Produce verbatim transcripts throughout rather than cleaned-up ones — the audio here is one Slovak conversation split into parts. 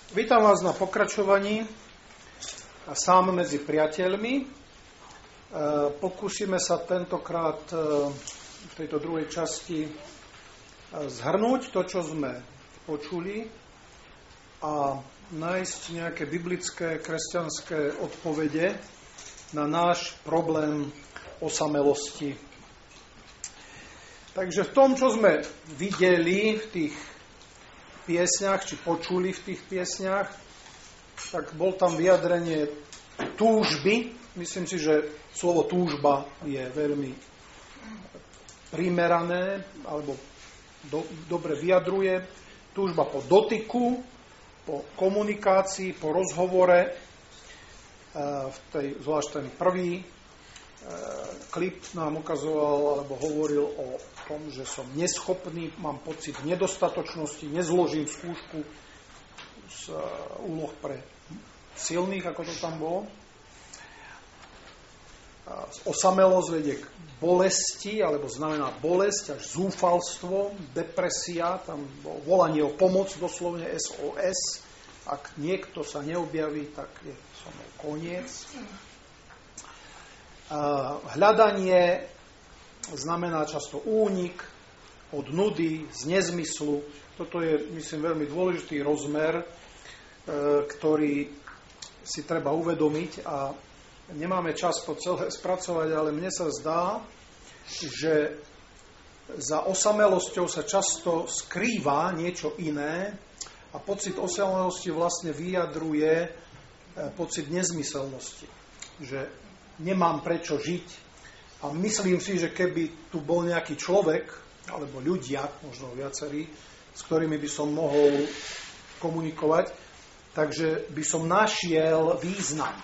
Vítam vás na pokračovaní Sám medzi priateľmi. Pokúsime sa tentokrát v tejto druhej časti zhrnúť to, čo sme počuli a nájsť nejaké biblické, kresťanské odpovede na náš problém osamelosti. Takže v tom, čo sme videli v tých piesňach, či počuli v tých piesňach, tak bol tam vyjadrenie túžby. Myslím si, že slovo túžba je veľmi primerané, alebo do, dobre vyjadruje. Túžba po dotyku, po komunikácii, po rozhovore. V tej, zvlášť ten prvý klip nám ukazoval, alebo hovoril o tom, že som neschopný, mám pocit nedostatočnosti, nezložím skúšku z úloh pre silných, ako to tam bolo. Osamelosť vedie k bolesti, alebo znamená bolesť, až zúfalstvo, depresia, tam bolo volanie o pomoc, doslovne es o es. Ak niekto sa neobjaví, tak je so mnou koniec. Hľadanie znamená často únik od nudy, z nezmyslu. Toto je, myslím, veľmi dôležitý rozmer, ktorý si treba uvedomiť a nemáme čas to celé spracovať, ale mne sa zdá, že za osamelosťou sa často skrýva niečo iné a pocit osamelosti vlastne vyjadruje pocit nezmyselnosti. Že nemám prečo žiť. A myslím si, že keby tu bol nejaký človek, alebo ľudia, možno viacerí, s ktorými by som mohol komunikovať, takže by som našiel význam.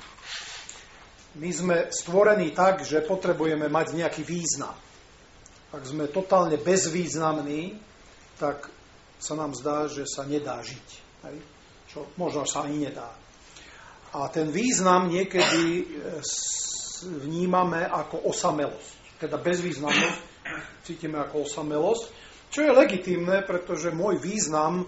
My sme stvorení tak, že potrebujeme mať nejaký význam. Ak sme totálne bezvýznamní, tak sa nám zdá, že sa nedá žiť. Hej? Čo možno sa ani nedá. A ten význam niekedy vnímame ako osamelosť. Teda bezvýznamnosť cítime ako osamelosť, čo je legitímne, pretože môj význam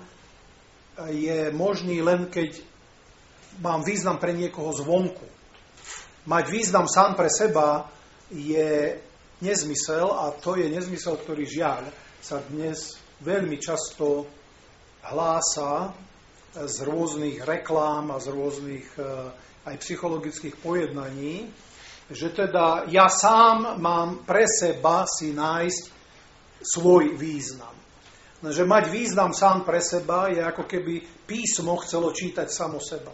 je možný len keď mám význam pre niekoho zvonku. Mať význam sám pre seba je nezmysel a to je nezmysel, ktorý žiaľ sa dnes veľmi často hlása z rôznych reklám a z rôznych aj psychologických pojednaní, že teda ja sám mám pre seba si nájsť svoj význam. Že mať význam sám pre seba je ako keby písmo chcelo čítať samo seba.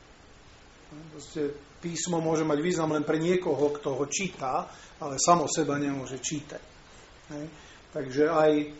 Proste písmo môže mať význam len pre niekoho, kto ho číta, ale samo seba nemôže čítať. Hej. Takže aj e,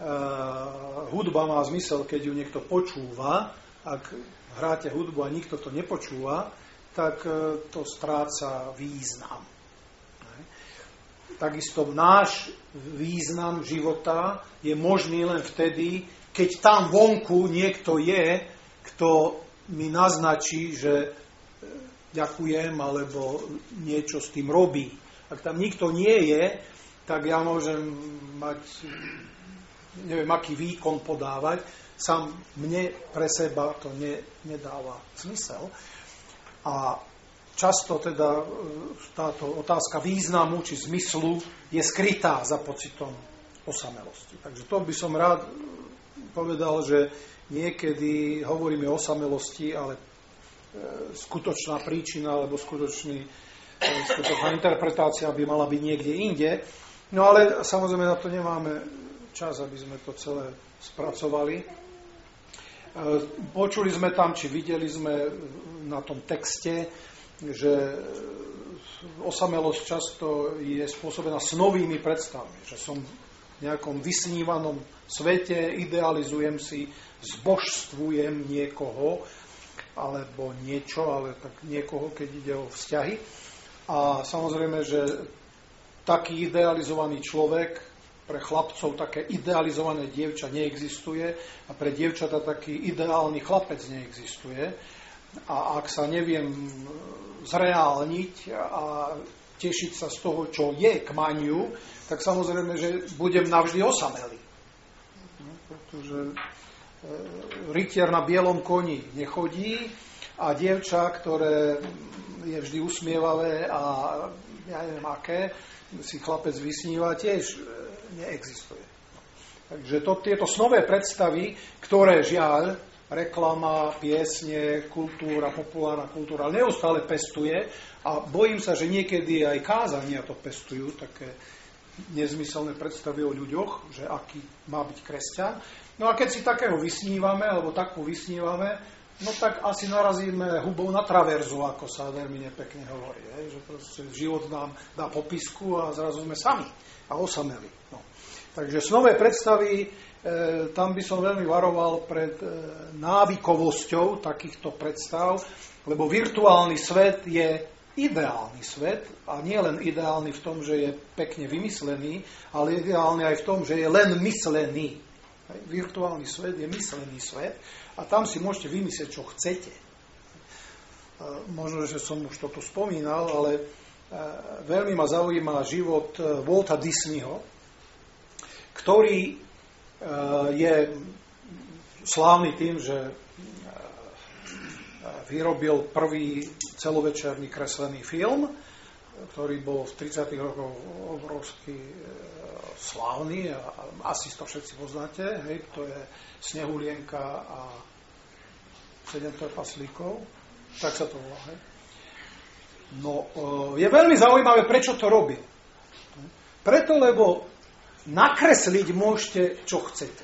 hudba má zmysel, keď ju niekto počúva. Ak hráte hudbu a nikto to nepočúva, tak e, to stráca význam. Hej. Takisto náš význam života je možný len vtedy, keď tam vonku niekto je, kto mi naznačí, že ďakujem, alebo niečo s tým robí. Ak tam nikto nie je, tak ja môžem mať, neviem, aký výkon podávať. Sám mne pre seba to ne, nedáva zmysel. A často teda táto otázka významu či zmyslu je skrytá za pocitom osamelosti. Takže to by som rád povedal, že niekedy hovoríme o osamelosti, ale skutočná príčina alebo skutočný, skutočná interpretácia by mala byť niekde inde. No ale samozrejme na to nemáme čas, aby sme to celé spracovali. Počuli sme tam, či videli sme na tom texte, že osamelosť často je spôsobená snovými predstavami. Že som v nejakom vysnívanom svete, idealizujem si, zbožstvujem niekoho, alebo niečo, ale tak niekoho, keď ide o vzťahy. A samozrejme, že taký idealizovaný človek, pre chlapcov také idealizované dievča neexistuje a pre dievčata taký ideálny chlapec neexistuje. A ak sa neviem zreálniť a tešiť sa z toho, čo je k maniu, tak samozrejme, že budem navždy osamelý. No, pretože rytier na bielom koni nechodí a dievča, ktoré je vždy usmievavé a ja neviem aké, si chlapec vysníva, tiež neexistuje. Takže to, tieto snové predstavy, ktoré žiaľ, reklama, piesne, kultúra, populárna kultúra neustále pestuje a bojím sa, že niekedy aj kázania to pestujú, také nezmyselné predstavy o ľuďoch, že aký má byť kresťan. No a keď si takého vysnívame, alebo takú vysnívame, no tak asi narazíme hubou na traverzu, ako sa veľmi nepekne hovorí. Je? Že proste život nám dá popisku a zrazu sme sami a osameli. No. Takže snové predstavy, E, tam by som veľmi varoval pred e, návykovosťou takýchto predstav, lebo virtuálny svet je ideálny svet a nie len ideálny v tom, že je pekne vymyslený, ale ideálny aj v tom, že je len myslený. Hej. Virtuálny svet je myslený svet a tam si môžete vymyslieť, čo chcete. E, možno, že som už toto spomínal, ale e, veľmi ma zaujíma život e, Walta Disneyho, ktorý je slávny tým, že vyrobil prvý celovečerný kreslený film, ktorý bol v tridsiatych rokoch obrovský slávny a asi to všetci poznáte, hej, to je Snehulienka a sedem trpaslíkov, tak sa to volá. Hej. No, je veľmi zaujímavé, prečo to robil. Preto, lebo nakresliť môžete, čo chcete.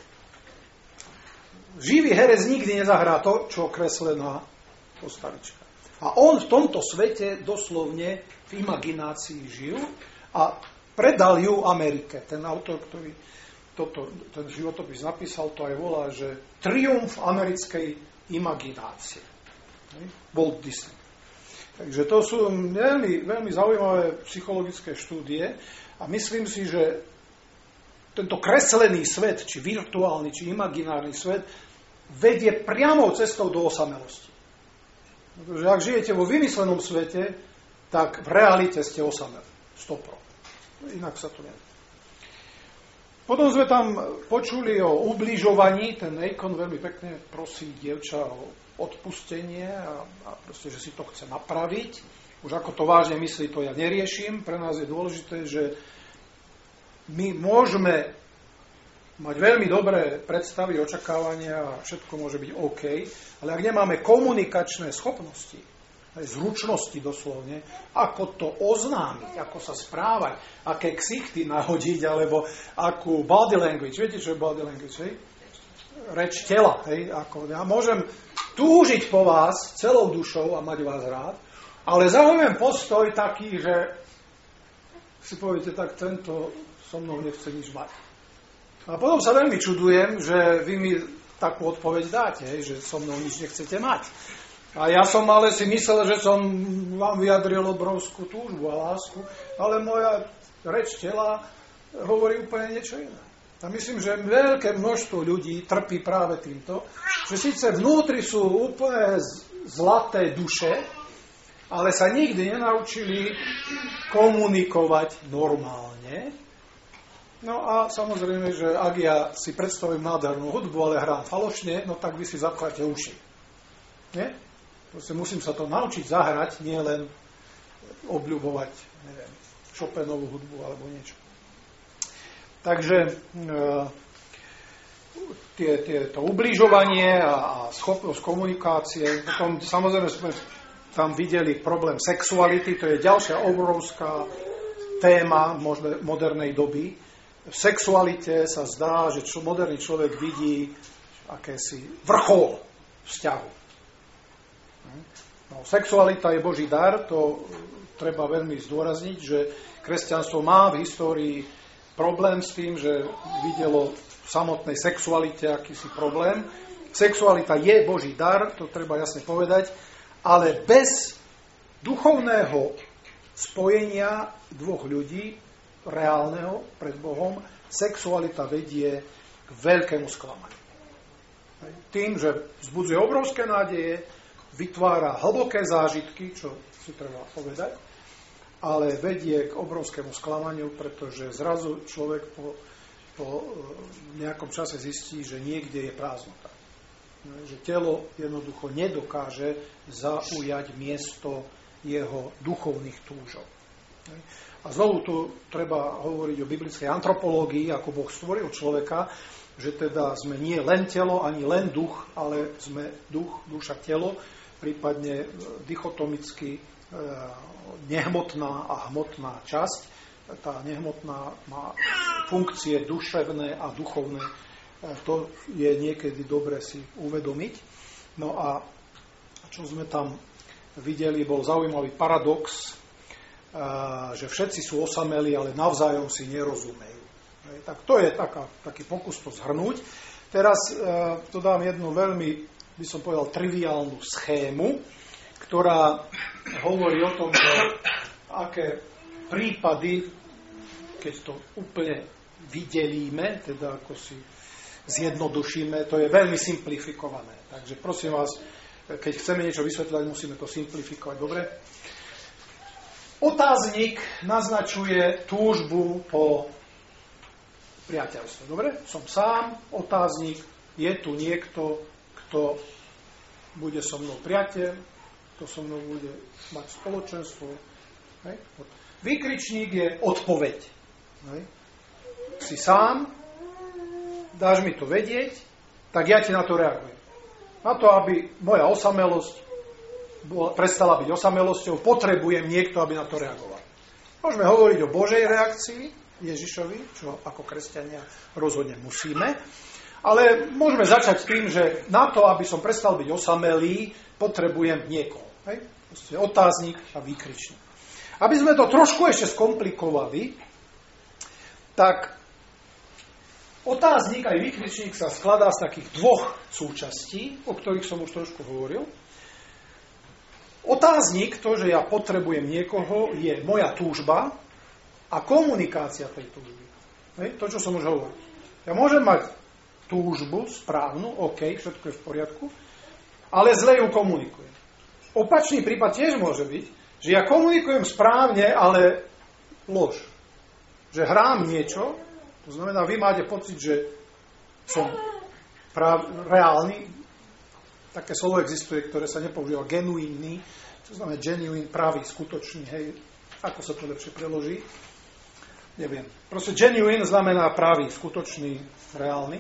Živý herec nikdy nezahrá to, čo kreslená postavička. A on v tomto svete doslovne v imaginácii žil a predal ju Amerike. Ten autor, ktorý toto, ten životopis napísal, to aj volá, že triumf americkej imaginácie. Walt Disney. Takže to sú veľmi, veľmi zaujímavé psychologické štúdie a myslím si, že tento kreslený svet, či virtuálny, či imaginárny svet, vedie priamou cestou do osamelosti. Pretože ak žijete vo vymyslenom svete, tak v realite ste osameli. Stopro. Inak sa to nevie. Potom sme tam počuli o ubližovaní. Ten Akon veľmi pekne prosí dievča o odpustenie a, a proste, že si to chce napraviť. Už ako to vážne myslí, to ja neriešim. Pre nás je dôležité, že my môžeme mať veľmi dobré predstavy, očakávania a všetko môže byť OK, ale ak nemáme komunikačné schopnosti, aj zručnosti doslovne, ako to oznámiť, ako sa správať, aké ksichty nahodiť, alebo akú body language. Viete, čo je body language? Hej? Reč tela. Hej? Ako, ja môžem túžiť po vás celou dušou a mať vás rád, ale zaujímavý postoj taký, že si poviete, tak tento so mnou nechce nič mať. A potom sa veľmi čudujem, že vy mi takú odpoveď dáte, že so mnou nič nechcete mať. A ja som ale si myslel, že som vám vyjadril obrovskú túžbu a lásku, ale moja reč tela hovorí úplne niečo iné. A myslím, že veľké množstvo ľudí trpí práve týmto, že síce vnútri sú úplne zlaté duše, ale sa nikdy nenaučili komunikovať normálne. No a samozrejme, že ak ja si predstavím nádhernú hudbu, ale hrám falošne, no tak vy si zapchajte uši. Nie? Proste musím sa to naučiť zahrať, nie len obľubovať, neviem, Chopinovú hudbu alebo niečo. Takže e, tie, tie, to ubližovanie a, a schopnosť komunikácie, potom samozrejme sme tam videli problém sexuality, to je ďalšia obrovská téma možno modernej doby. V sexualite sa zdá, že čo moderný človek vidí akési vrchol vzťahu. No, sexualita je Boží dar, to treba veľmi zdôrazniť, že kresťanstvo má v histórii problém s tým, že videlo v samotnej sexualite akýsi problém. Sexualita je Boží dar, to treba jasne povedať, ale bez duchovného spojenia dvoch ľudí, reálneho pred Bohom, sexualita vedie k veľkému sklamaniu. Tým, že vzbudzuje obrovské nádeje, vytvára hlboké zážitky, čo si treba povedať, ale vedie k obrovskému sklamaniu, pretože zrazu človek po, po nejakom čase zistí, že niekde je prázdnota. že telo jednoducho nedokáže zaujať miesto jeho duchovných túžov. A znovu tu treba hovoriť o biblickej antropológii, ako Boh stvoril človeka, že teda sme nie len telo, ani len duch, ale sme duch, duša, telo, prípadne dichotomicky nehmotná a hmotná časť. Tá nehmotná má funkcie duševné a duchovné. To je niekedy dobre si uvedomiť. No a čo sme tam videli, bol zaujímavý paradox, že všetci sú osamelí, ale navzájom si nerozumejú. Tak to je taká, taký pokus to zhrnúť. Teraz to dám jednu veľmi, by som povedal, triviálnu schému, ktorá hovorí o tom, že aké prípady, keď to úplne vydelíme, teda ako si zjednodušíme, to je veľmi simplifikované. Takže prosím vás, keď chceme niečo vysvetľovať, musíme to simplifikovať. Dobre? Otáznik naznačuje túžbu po priateľstve. Dobre? Som sám, otáznik, je tu niekto, kto bude so mnou priateľ, kto so mnou bude mať spoločenstvo. Hej? Výkričník je odpoveď. Hej? Si sám, dáš mi to vedieť, tak ja ti na to reagujem. Na to, aby moja osamelosť bola, prestala byť osamelosťou, potrebujem niekto, aby na to reagoval. Môžeme hovoriť o Božej reakcii Ježišovi, čo ako kresťania rozhodne musíme, ale môžeme začať tým, že na to, aby som prestal byť osamelý, potrebujem niekoho. Hej? Proste otáznik a výkričník. Aby sme to trošku ešte skomplikovali, tak otáznik aj výkričník sa skladá z takých dvoch súčastí, o ktorých som už trošku hovoril. Otáznik, to, že ja potrebujem niekoho, je moja túžba a komunikácia tej túžby. Hej? To, čo som už hovoril. Ja môžem mať túžbu správnu, OK, všetko je v poriadku, ale zle ju komunikujem. Opačný prípad tiež môže byť, že ja komunikujem správne, ale lož. Že hrám niečo, to znamená, vy máte pocit, že som práv, reálny. Také slovo existuje, ktoré sa nepoužíva genuínny, to znamená genuine, pravý, skutočný, hej, ako sa to lepšie preloží. Neviem. Proste genuine znamená pravý, skutočný, reálny.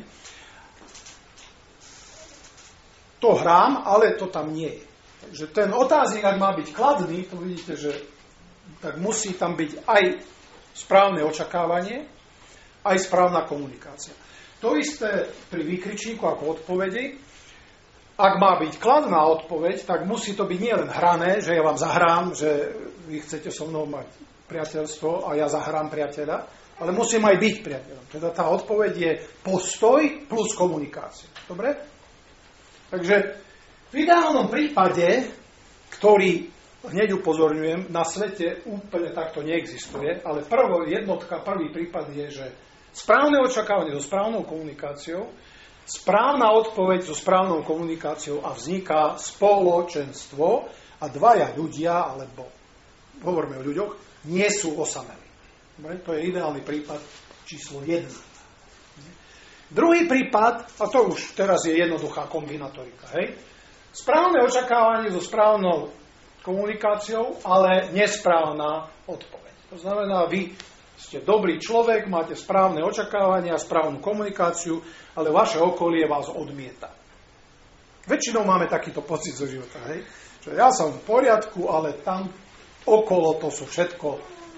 To hrám, ale to tam nie je. Takže ten otáznik, ak má byť kladný, to vidíte, že tak musí tam byť aj správne očakávanie, aj správna komunikácia. To isté pri výkričníku ako odpovedi. Ak má byť kladná odpoveď, tak musí to byť nielen hrané, že ja vám zahrám, že vy chcete so mnou mať priateľstvo a ja zahrám priateľa, ale musím aj byť priateľom. Teda tá odpoveď je postoj plus komunikácia. Dobre? Takže v ideálnom prípade, ktorý hneď upozorňujem, na svete úplne takto neexistuje, ale prvá jednotka, prvý prípad je, že správne očakávanie so správnou komunikáciou, správna odpoveď so správnou komunikáciou a vzniká spoločenstvo a dvaja ľudia, alebo hovoríme o ľuďoch, nie sú osamelí. To je ideálny prípad číslo jeden. Druhý prípad, a to už teraz je jednoduchá kombinatorika, hej? Správne očakávanie so správnou komunikáciou, ale nesprávna odpoveď. To znamená, vy ste dobrý človek, máte správne očakávania, správnu komunikáciu, ale vaše okolie vás odmieta. Väčšinou máme takýto pocit zo života, hej? Že ja som v poriadku, ale tam okolo to sú všetko.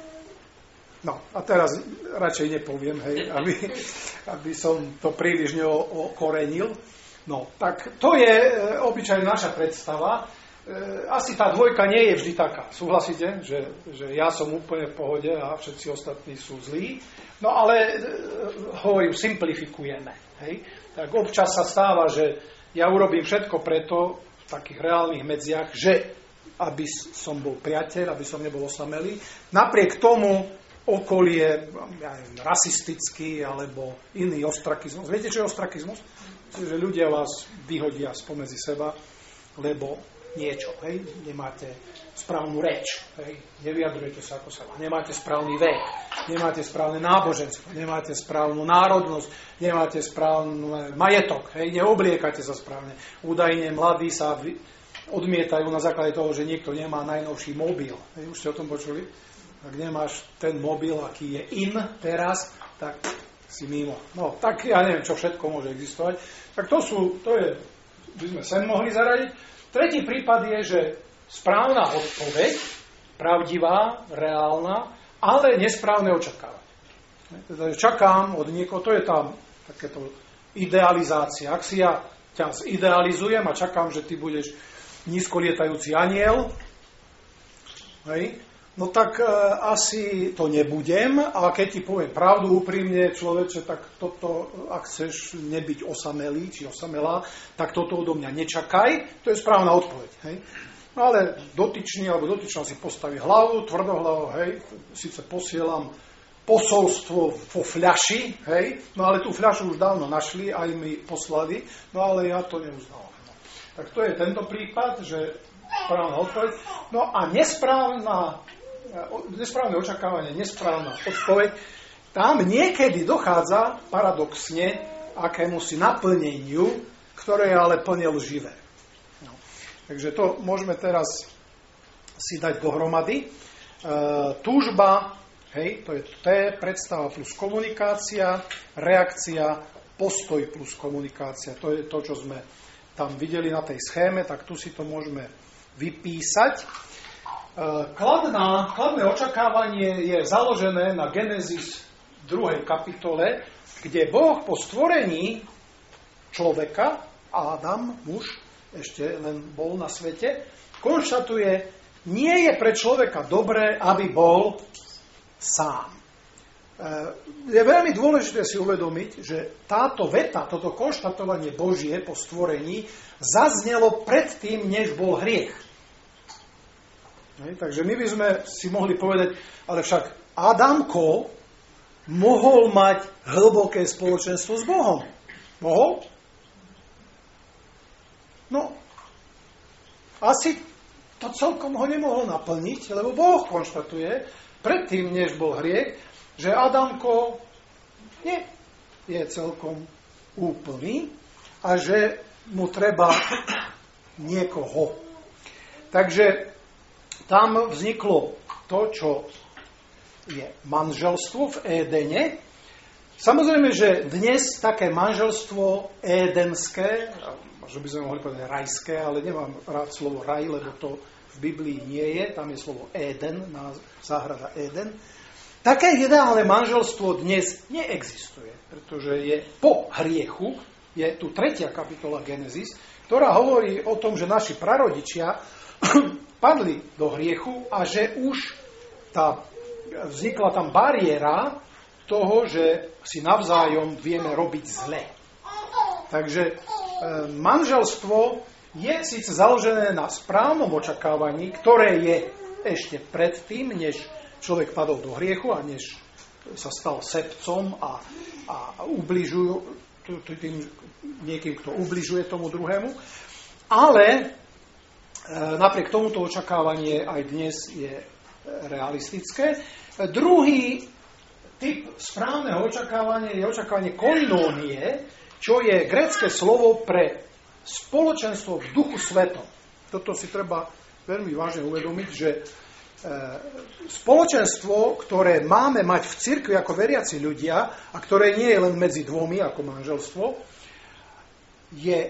No, a teraz radšej nepoviem, hej, aby, aby som to príliš neokorenil. No, tak to je e, obyčajne naša predstava. E, asi tá dvojka nie je vždy taká. Súhlasíte, že, že ja som úplne v pohode a všetci ostatní sú zlí? No, ale e, hovorím, simplifikujeme. Hej? Tak občas sa stáva, že ja urobím všetko preto v takých reálnych medziach, že aby som bol priateľ, aby som nebol osamelý. Napriek tomu okolie, ja neviem, rasistický alebo iný ostrakizmus. Viete, čo je ostrakizmus? Že ľudia vás vyhodia spomedzi seba, lebo niečo, hej, nemáte správnu reč, hej, nevyjadrujete sa ako sa má, nemáte správny vek, nemáte správne náboženstvo, nemáte správnu národnosť, nemáte správny majetok, hej, neobliekate sa správne. Údajne mladí sa odmietajú na základe toho, že niekto nemá najnovší mobil. Hej, už ste o tom počuli? Ak nemáš ten mobil, aký je in teraz, tak si mimo. No, tak ja neviem, čo všetko môže existovať. Tak to sú, to je, by sme sem mohli zaradiť. Tretí prípad je, že správna odpoveď, pravdivá, reálna, ale nesprávne očakávanie. Teda čakám od niekoho, to je tam takéto idealizácia. Ak si ja ťa zidealizujem a čakám, že ty budeš nízkolietajúci anjel, hej, no tak e, asi to nebudem, a keď ti poviem pravdu úprimne, človeče, tak toto, ak chceš nebyť osamelý, či osamelá, tak toto odo mňa nečakaj, to je správna odpoveď, hej. No ale dotyčný, alebo dotyčná si postaví hlavu, tvrdohlavo, hej, síce posielam posolstvo vo fľaši, hej, no ale tú fľašu už dávno našli, aj mi poslali, no ale ja to neuznávam. No. Tak to je tento prípad, že správna odpoveď. No a nesprávna, nesprávne očakávanie, nesprávna odpoveď, tam niekedy dochádza paradoxne akémusi naplneniu, ktoré je ale plne lživé. No. Takže to môžeme teraz si dať dohromady. E, túžba, hej, to je T, predstava plus komunikácia, reakcia, postoj plus komunikácia. To je to, čo sme tam videli na tej schéme, tak tu si to môžeme vypísať. E, kladná, kladné očakávanie je založené na Genesis druhej kapitole, kde Boh po stvorení človeka, Adam, muž, ešte len bol na svete, konštatuje, nie je pre človeka dobré, aby bol sám. Je veľmi dôležité si uvedomiť, že táto veta, toto konštatovanie Božie po stvorení zaznelo predtým, než bol hriech. Takže my by sme si mohli povedať, ale však Adamko mohol mať hlboké spoločenstvo s Bohom. Mohol? No, asi to celkom ho nemohol naplniť, lebo Boh konštatuje, predtým, než bol hriech, že Adamko nie je celkom úplný a že mu treba niekoho. Takže tam vzniklo to, čo je manželstvo v Édene. Samozrejme, že dnes také manželstvo édenské, možno by sme mohli povedať rajské, ale nemám rád slovo raj, lebo to v Biblii nie je, tam je slovo Éden, záhrada Éden. Také ideálne manželstvo dnes neexistuje, pretože je po hriechu, je tu tretia kapitola Genesis, ktorá hovorí o tom, že naši prarodičia padli do hriechu a že už tá, vznikla tam bariéra toho, že si navzájom vieme robiť zle. Takže e, manželstvo je síce založené na správnom očakávaní, ktoré je ešte predtým, než človek padol do hriechu a než sa stal sebcom a, a ubližujú tým niekým, kto ubližuje tomu druhému. Ale e, napriek tomuto očakávanie aj dnes je realistické. E, druhý typ správneho očakávania je očakávanie koinónie, čo je grécke slovo pre spoločenstvo v duchu svetom. Toto si treba veľmi vážne uvedomiť, že e, spoločenstvo, ktoré máme mať v cirkvi ako veriaci ľudia a ktoré nie je len medzi dvomi ako manželstvo, je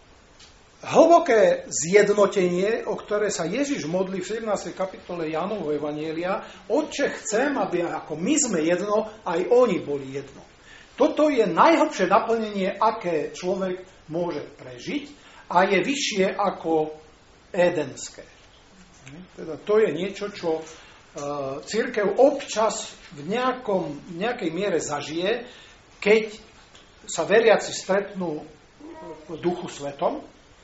hlboké zjednotenie, o ktoré sa Ježiš modlí v sedemnástej kapitole Jánovho evanjelia. Otče, chcem, aby ako my sme jedno, aj oni boli jedno. Toto je najhlbšie naplnenie, aké človek môže prežiť a je vyššie ako édenské. Teda to je niečo, čo cirkev občas v nejakom, nejakej miere zažije, keď sa veriaci stretnú v duchu svetom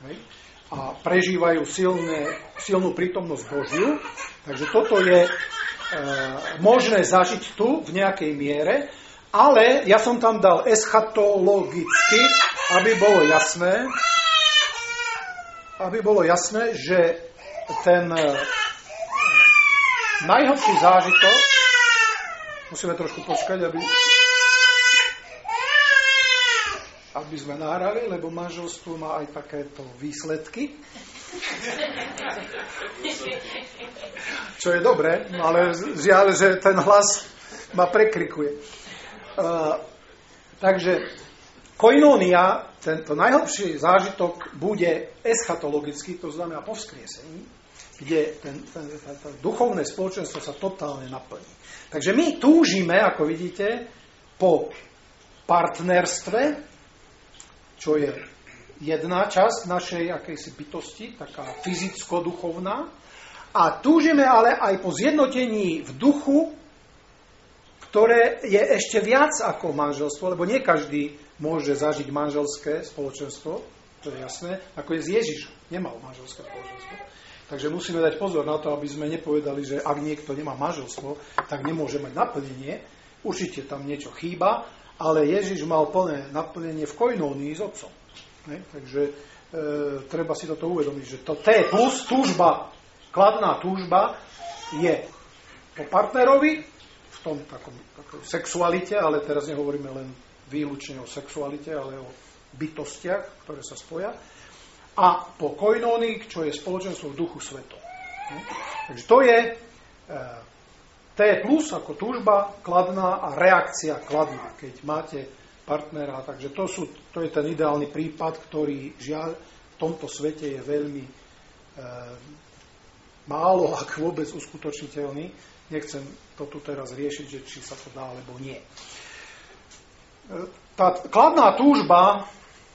a prežívajú silné, silnú prítomnosť Božiu. Takže toto je e, možné zažiť tu v nejakej miere, ale ja som tam dal eschatologicky, aby bolo jasné, aby bolo jasné, že ten najhlbší zážitok, musíme trošku počkať, aby, aby sme nahrali, lebo manželstvo má aj takéto výsledky. Čo je dobré, ale žiaľ, že ten hlas ma prekrikuje. Uh, takže koinónia, tento najhlbší zážitok bude eschatologický, to znamená po vzkriesení, kde ten, ten, ten, ten duchovné spoločenstvo sa totálne naplní. Takže my túžime, ako vidíte, po partnerstve, čo je jedna časť našej akejsi bytosti, taká fyzicko-duchovná, a túžime ale aj po zjednotení v duchu, ktoré je ešte viac ako manželstvo, lebo nie každý môže zažiť manželské spoločenstvo, to je jasné, ako je z Ježišom. Nemal manželské spoločenstvo. Takže musíme dať pozor na to, aby sme nepovedali, že ak niekto nemá manželstvo, tak nemôže mať naplnenie. Určite tam niečo chýba, ale Ježiš mal plné naplnenie v koinónii s Otcom. Ne? Takže e, treba si toto uvedomiť, že to T plus túžba, kladná túžba je po partnerovi v tom takom, takom sexualite, ale teraz nehovoríme len výlučne o sexualite, ale o bytostiach, ktoré sa spoja. A po koinónii, čo je spoločenstvo v duchu svetom. Takže to je e, T plus ako túžba kladná a reakcia kladná, keď máte partnera. Takže to, sú, to je ten ideálny prípad, ktorý žiaľ v tomto svete je veľmi e, málo, ak vôbec uskutočniteľný. Nechcem to tu teraz riešiť, že či sa to dá, alebo nie. E, tá kladná túžba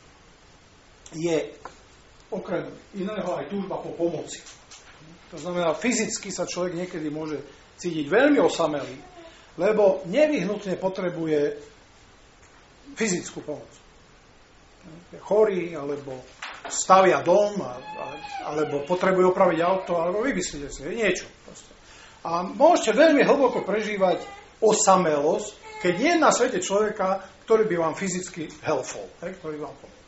je okrem iného aj túžba po pomoci. To znamená, fyzicky sa človek niekedy môže cítiť veľmi osamelý, lebo nevyhnutne potrebuje fyzickú pomoc. Je chorý, alebo stavia dom, a, a, alebo potrebuje opraviť auto, alebo vymyslíte si niečo. Proste. A môžete veľmi hlboko prežívať osamelosť, keď je na svete človeka, ktorý by vám fyzicky helpful, ktorý vám pomôže.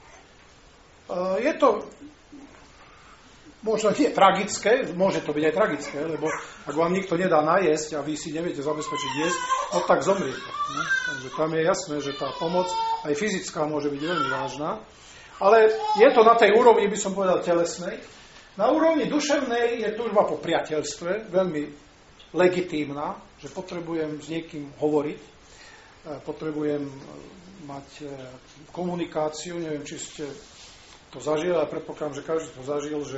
Je to možno nie tragické, môže to byť aj tragické, lebo ak vám nikto nedá najesť a vy si neviete zabezpečiť jesť, no tak zomriete. Ne? Takže tam je jasné, že tá pomoc aj fyzická môže byť veľmi vážna. Ale je to na tej úrovni, by som povedal, telesnej. Na úrovni duševnej je túžba po priateľstve, veľmi legitímna, že potrebujem s niekým hovoriť, potrebujem mať komunikáciu, neviem, či ste to zažil, a predpokladám, že každý to zažil, že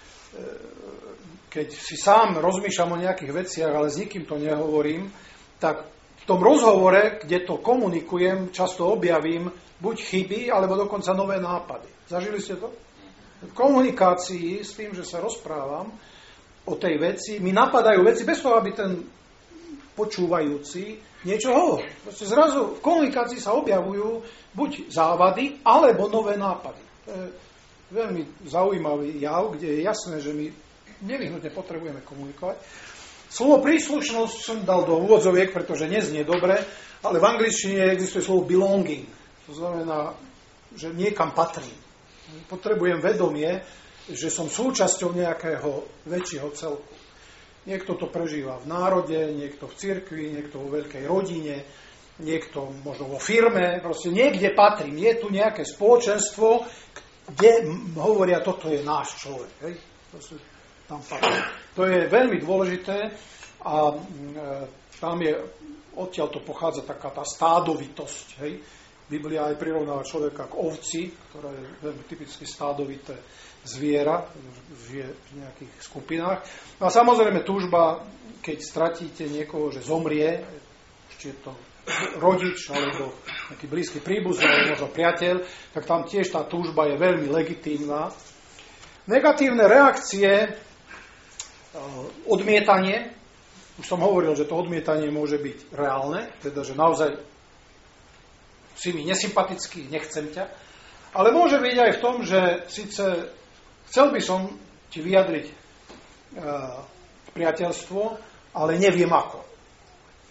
keď si sám rozmýšľam o nejakých veciach, ale s nikým to nehovorím, tak v tom rozhovore, kde to komunikujem, často objavím buď chyby, alebo dokonca nové nápady. Zažili ste to? V komunikácii s tým, že sa rozprávam o tej veci, mi napadajú veci bez toho, aby ten počúvajúci niečo hovorí. Proste zrazu v komunikácii sa objavujú buď závady, alebo nové nápady. To je veľmi zaujímavý jav, kde je jasné, že my nevyhnutne potrebujeme komunikovať. Slovo príslušnosť som dal do úvodzoviek, pretože neznie dobre, ale v angličtine existuje slovo belonging. To znamená, že niekam patrím. Potrebujem vedomie, že som súčasťou nejakého väčšieho celku. Niekto to prežíva v národe, niekto v cirkvi, niekto vo veľkej rodine, niekto možno vo firme, proste niekde patrím. Je tu nejaké spoločenstvo, kde hovoria, toto je náš človek. Hej? To, sú, tam to je veľmi dôležité a e, tam je, odtiaľ to pochádza taká tá stádovitosť. Hej? Biblia aj prirovnáva človeka k ovci, ktorá je veľmi typicky stádovité zviera, žije v nejakých skupinách. No a samozrejme túžba, keď stratíte niekoho, že zomrie, či je to rodič, alebo nejaký blízky príbuzný, alebo možno priateľ, tak tam tiež tá túžba je veľmi legitímna. Negatívne reakcie, odmietanie, už som hovoril, že to odmietanie môže byť reálne, teda, že naozaj si mi nesympatický, nechcem ťa, ale môže byť aj v tom, že síce chcel by som ti vyjadriť e, priateľstvo, ale neviem ako.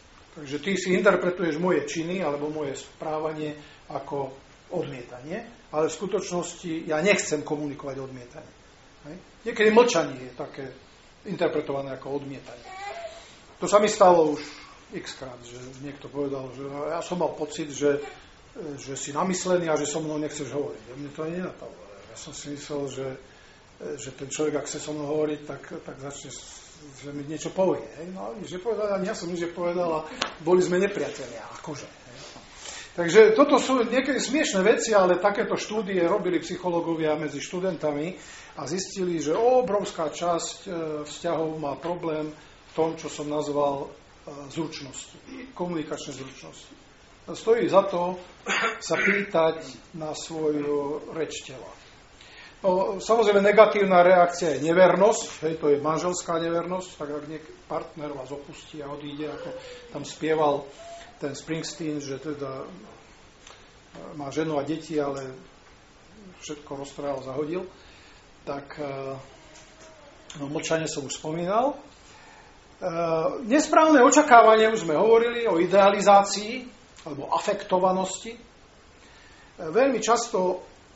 Takže ty si interpretuješ moje činy alebo moje správanie ako odmietanie. ale v skutočnosti ja nechcem komunikovať odmietanie. Hej. Niekedy mlčanie je také interpretované ako odmietanie. To sa mi stalo už x krát, že niekto povedal, že ja som mal pocit, že, že si namyslený a že so mnou nechceš hovoriť. A mne to ani nenapadlo. Ja som si myslel, že, že ten človek, ak chce so mnou hovoriť, tak, tak začne, že mi niečo povie. Hej. No, nič nepovedal, ani ja som nič nepovedal a boli sme nepriatelia. Akože. Hej. Takže toto sú niekedy smiešné veci, ale takéto štúdie robili psychológovia medzi študentami a zistili, že obrovská časť vzťahov má problém v tom, čo som nazval zručnosti, komunikačné zručnosti. Stojí za to sa pýtať na svoju reč tela. No, samozrejme, negatívna reakcia je nevernosť, hej, to je manželská nevernosť, tak ak niek partner vás opustí a odíde, ako tam spieval ten Springsteen, že teda má ženu a deti, ale všetko roztrhal, zahodil, tak no, mlčanie som už spomínal. Uh, nesprávne očakávanie, už sme hovorili o idealizácii alebo afektovanosti. Uh, veľmi často uh,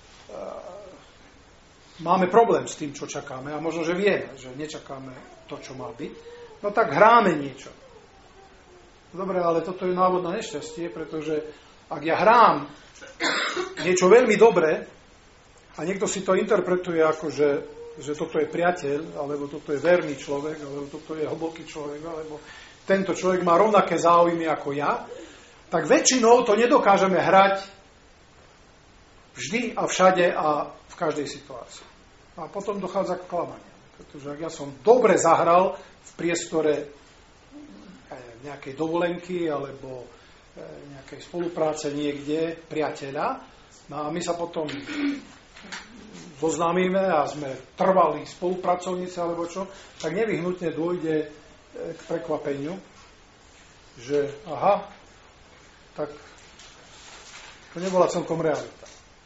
máme problém s tým, čo čakáme a možno, že vieme, že nečakáme to, čo má byť. No tak hráme niečo. Dobre, ale toto je návod na nešťastie, pretože ak ja hrám niečo veľmi dobre a niekto si to interpretuje ako, že že toto je priateľ, alebo toto je verný človek, alebo toto je hlboký človek, alebo tento človek má rovnaké záujmy ako ja, tak väčšinou to nedokážeme hrať vždy a všade a v každej situácii. A potom dochádza k klamaniu. Pretože ak ja som dobre zahral v priestore nejakej dovolenky alebo nejakej spolupráce niekde, priateľa, no a my sa potom zoznámime a sme trvalí spolupracovníci alebo čo, tak nevyhnutne dôjde k prekvapeniu, že aha, tak to nebola celkom realita.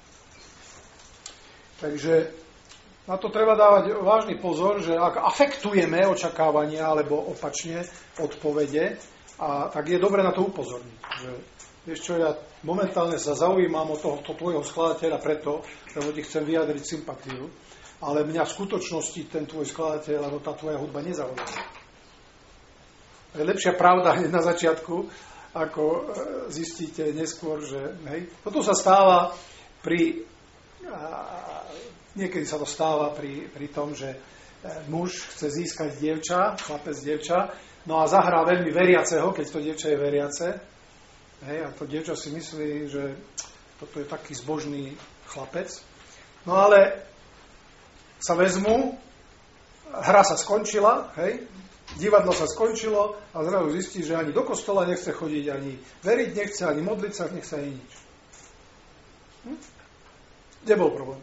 Takže na to treba dávať vážny pozor, že ak afektujeme očakávania alebo opačne odpovede, a tak je dobre na to upozorniť, že vieš čo, ja momentálne sa zaujímam o tohto tvojho skladateľa preto, lebo ti chcem vyjadriť sympatiu, ale mňa v skutočnosti ten tvoj skladateľ alebo tá tvoja hudba nezaujíma. Je lepšia pravda hneď na začiatku, ako zistíte neskôr, že hej, toto sa stáva pri a, niekedy sa to stáva pri, pri tom, že muž chce získať dievča, chlapec dievča, no a zahrá veľmi veriaceho, keď to dievča je veriace. Hej, a to dievča si myslí, že toto je taký zbožný chlapec. No ale sa vezmú, hra sa skončila, hej, divadlo sa skončilo a zrazu zistí, že ani do kostola nechce chodiť, ani veriť nechce, ani modliť sa, nechce ani nič. Hm? Kde bol problém?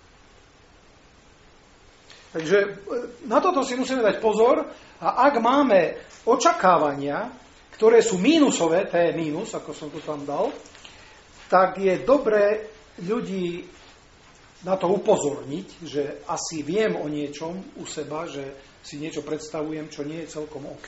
Takže na toto si musíme dať pozor a ak máme očakávania, ktoré sú mínusové, to je mínus, ako som to tam dal, tak je dobré ľudí na to upozorniť, že asi viem o niečom u seba, že si niečo predstavujem, čo nie je celkom OK.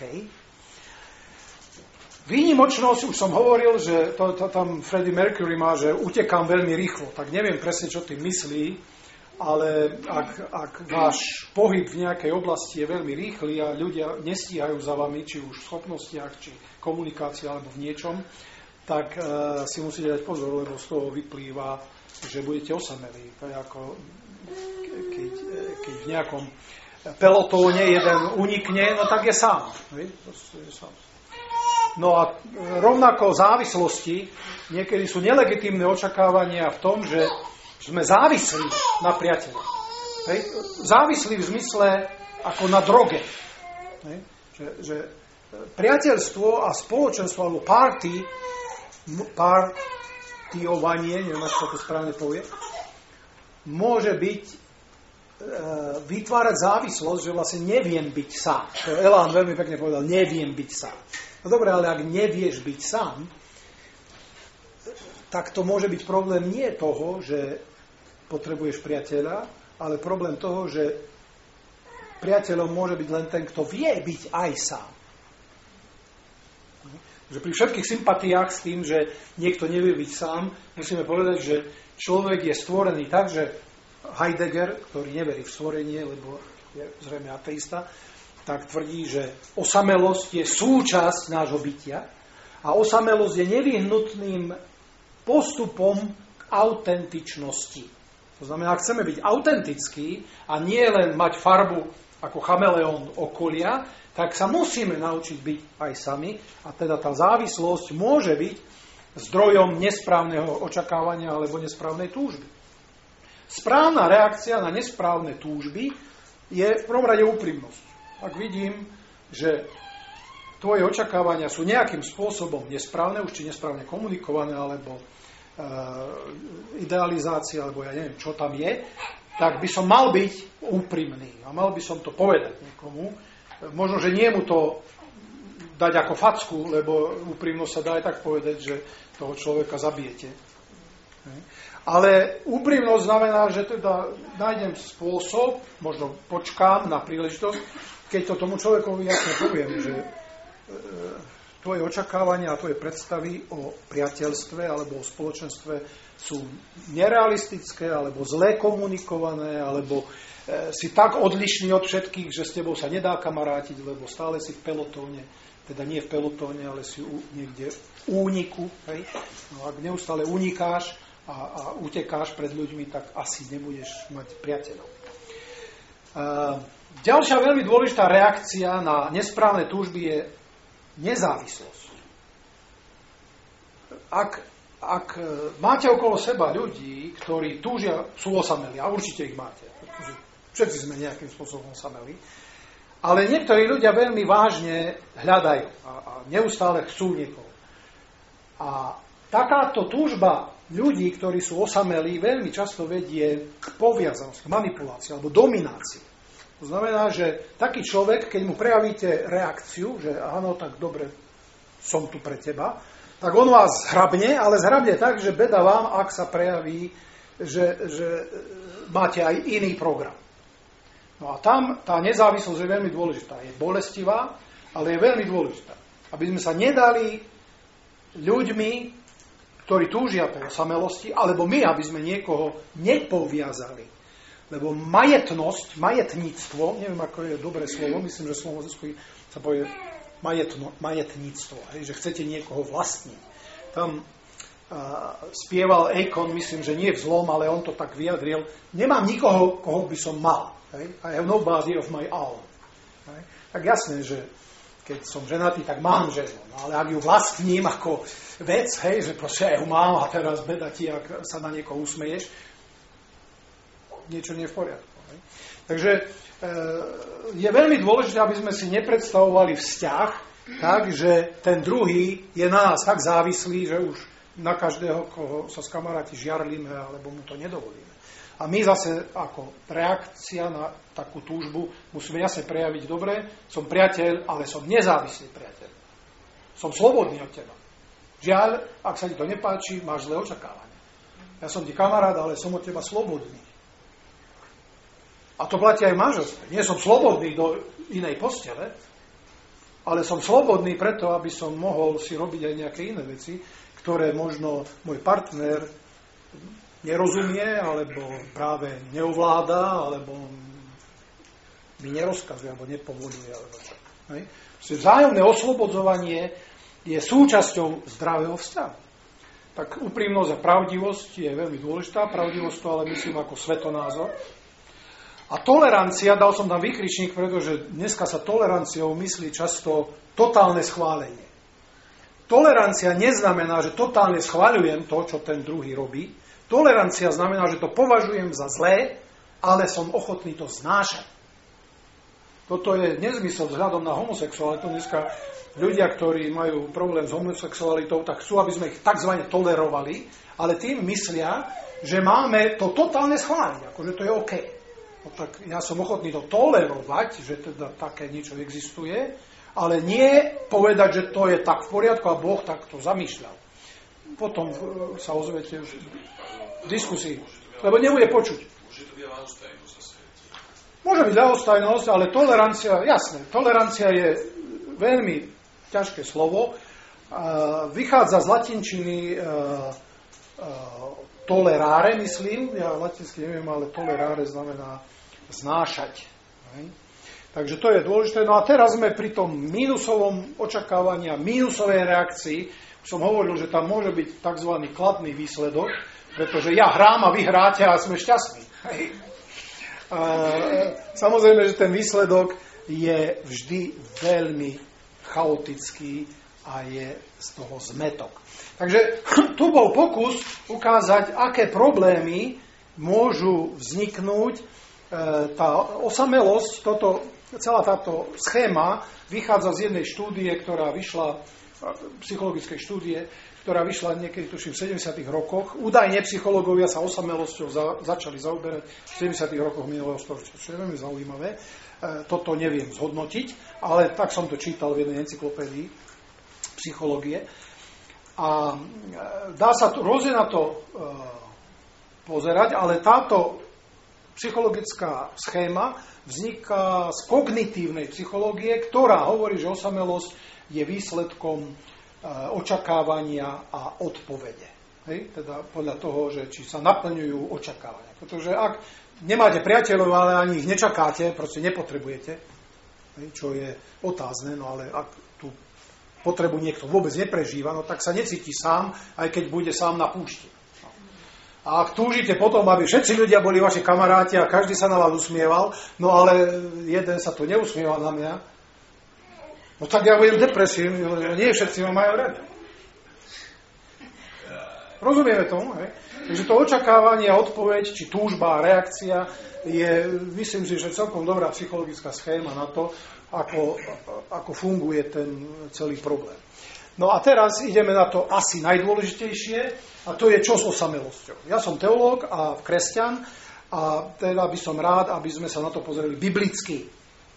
Výnimočnosť, už som hovoril, že to, to tam Freddie Mercury má, že utekám veľmi rýchlo, tak neviem presne, čo tým myslí, ale ak, ak váš pohyb v nejakej oblasti je veľmi rýchly a ľudia nestíhajú za vami, či už v schopnostiach, či komunikácii, alebo v niečom, tak uh, si musíte dať pozor, lebo z toho vyplýva, že budete osamelí. To je ako, keď, keď v nejakom pelotóne jeden unikne, no tak je sám. Je sám. No a rovnako závislosti, niekedy sú nelegitímne očakávania v tom, že sme závislí na priateľa. Hej? Závislí v zmysle ako na droge. Hej? Že, že priateľstvo a spoločenstvo, alebo party, partyovanie, neviem, ako sa to správne povie, môže byť e, vytvárať závislosť, že vlastne neviem byť sám. To Elán veľmi pekne povedal, neviem byť sám. No dobre, ale ak nevieš byť sám, tak to môže byť problém nie toho, že potrebuješ priateľa, ale problém toho, že priateľom môže byť len ten, kto vie byť aj sám. Že pri všetkých sympatiách s tým, že niekto nevie byť sám, musíme povedať, že človek je stvorený tak, že Heidegger, ktorý neverí v stvorenie, lebo je zrejme ateista, tak tvrdí, že osamelosť je súčasť nášho bytia a osamelosť je nevyhnutným postupom k autentičnosti. To znamená, ak chceme byť autentickí a nie len mať farbu ako chameleón okolia, tak sa musíme naučiť byť aj sami a teda tá závislosť môže byť zdrojom nesprávneho očakávania alebo nesprávnej túžby. Správna reakcia na nesprávne túžby je v prvom rade úprimnosť. Ak vidím, že tvoje očakávania sú nejakým spôsobom nesprávne, už či nesprávne komunikované, alebo e, idealizácia, alebo ja neviem, čo tam je, tak by som mal byť úprimný a mal by som to povedať niekomu. Možno, že nie mu to dať ako facku, lebo úprimnosť sa dá aj tak povedať, že toho človeka zabijete. Ale úprimnosť znamená, že teda nájdem spôsob, možno počkám na príležitosť, keď to tomu človekovi jasne poviem, že e, tvoje očakávania a tvoje predstavy o priateľstve alebo o spoločenstve sú nerealistické, alebo zlé komunikované, alebo e, si tak odlišný od všetkých, že s tebou sa nedá kamarátiť, lebo stále si v pelotóne, teda nie v pelotóne, ale si u, niekde v úniku. Hej? No, ak neustále unikáš a, a utekáš pred ľuďmi, tak asi nebudeš mať priateľov. E, ďalšia veľmi dôležitá reakcia na nesprávne túžby je nezávislosť. Ak Ak máte okolo seba ľudí, ktorí túžia, sú osamelí, a určite ich máte, pretože všetci sme nejakým spôsobom osamelí, ale niektorí ľudia veľmi vážne hľadajú a, a neustále chcú niekoho. A takáto túžba ľudí, ktorí sú osamelí, veľmi často vedie k poviazanosti, k manipulácii alebo dominácii. To znamená, že taký človek, keď mu prejavíte reakciu, že áno, tak dobre, som tu pre teba, tak on vás zhrabne, ale zhrabne tak, že beda vám, ak sa prejaví, že, že máte aj iný program. No a tam tá nezávislosť je veľmi dôležitá. Je bolestivá, ale je veľmi dôležitá. Aby sme sa nedali ľuďmi, ktorí túžia po osamelosti, alebo my, aby sme niekoho nepoviazali. Lebo majetnosť, majetníctvo, neviem, ako je dobré slovo, myslím, že slovo sa povie Majetno, majetníctvo, hej, že chcete niekoho vlastniť. Tam uh, spieval Akon, myslím, že nie v zlom, ale on to tak vyjadril. Nemám nikoho, koho by som mal. Hej? I have nobody of my own. Hej? Tak jasné, že keď som ženatý, tak mám ženu. No, ale ak ju vlastním ako vec, hej, že proste ja ju mám a teraz beda ti, ak sa na niekoho usmeješ, niečo nie je v poriadku. Hej? Takže je veľmi dôležité, aby sme si nepredstavovali vzťah tak, že ten druhý je na nás tak závislý, že už na každého, koho sa s kamaráti žiarlíme, alebo mu to nedovolíme. A my zase ako reakcia na takú túžbu musíme jasne prejaviť, dobre, som priateľ, ale som nezávislý priateľ. Som slobodný od teba. Žiaľ, ak sa ti to nepáči, máš zlé očakávanie. Ja som ti kamarát, ale som od teba slobodný. A to platí aj v manželstve. Nie som slobodný do inej postele, ale som slobodný preto, aby som mohol si robiť aj nejaké iné veci, ktoré možno môj partner nerozumie, alebo práve neovláda, alebo mi nerozkazuje, alebo nepovoluje. Alebo čo. Vzájomné oslobodzovanie je súčasťou zdravého vzťahu. Tak úprimnosť a pravdivosť je veľmi dôležitá. Pravdivosť to ale myslím ako svetonázor. A tolerancia, dal som tam výkričník, pretože dneska sa toleranciou myslí často totálne schválenie. Tolerancia neznamená, že totálne schvaľujem to, čo ten druhý robí. Tolerancia znamená, že to považujem za zlé, ale som ochotný to znášať. Toto je nezmysel vzhľadom na homosexualitu. Dneska ľudia, ktorí majú problém s homosexualitou, tak chcú, aby sme ich takzvané tolerovali, ale tým myslia, že máme to totálne schváliť, akože to je OK. No tak ja som ochotný to tolerovať, že teda také niečo existuje, ale nie povedať, že to je tak v poriadku a Boh tak to zamýšľal. Potom sa ozvete v diskusii, lebo nebude počuť. Môže to byť ľahostajnosť zase. Môže byť ľahostajnosť, ale tolerancia, jasné, tolerancia je veľmi ťažké slovo vychádza z latinčiny tolerare, myslím, ja latinsky neviem, ale tolerare znamená znášať. Takže to je dôležité. No a teraz sme pri tom mínusovom očakávaní a mínusovej reakcii. Som hovoril, že tam môže byť tzv. Kladný výsledok, pretože ja hrám a vy hráte a sme šťastní. A samozrejme, že ten výsledok je vždy veľmi chaotický a je z toho zmetok. Takže tu bol pokus ukázať, aké problémy môžu vzniknúť. Tá osamelosť, toto, celá táto schéma vychádza z jednej štúdie, ktorá vyšla, psychologickej štúdie, ktorá vyšla niekedy, tuším, v sedemdesiatych rokoch. Údajne psychológovia sa osamelosťou za, začali zaoberať v sedemdesiatych rokoch minulého storočia, čo je veľmi zaujímavé. E, toto neviem zhodnotiť, ale tak som to čítal v jednej encyklopédii psychológie. A dá sa tu rôzne na to e, pozerať, ale táto psychologická schéma vzniká z kognitívnej psychológie, ktorá hovorí, že osamelosť je výsledkom e, očakávania a odpovede. Hej? Teda podľa toho, že či sa naplňujú očakávania. Pretože ak nemáte priateľov, ale ani ich nečakáte, proste nepotrebujete, hej? Čo je otázne, no ale ak tú potrebu niekto vôbec neprežíva, no tak sa necíti sám, aj keď bude sám na púšti. A ak túžite potom, aby všetci ľudia boli vaši kamaráti a každý sa na vás usmieval, no ale jeden sa tu neusmieval na mňa, no tak ja budem depresívny, nie všetci ma majú radi. Rozumieme tomu, hej? Takže to očakávanie, odpoveď, či túžba a reakcia je, myslím si, že celkom dobrá psychologická schéma na to, ako, ako funguje ten celý problém. No a teraz ideme na to asi najdôležitejšie, a to je čo s osamelosťou. Ja som teológ a kresťan a teda by som rád, aby sme sa na to pozreli biblicky.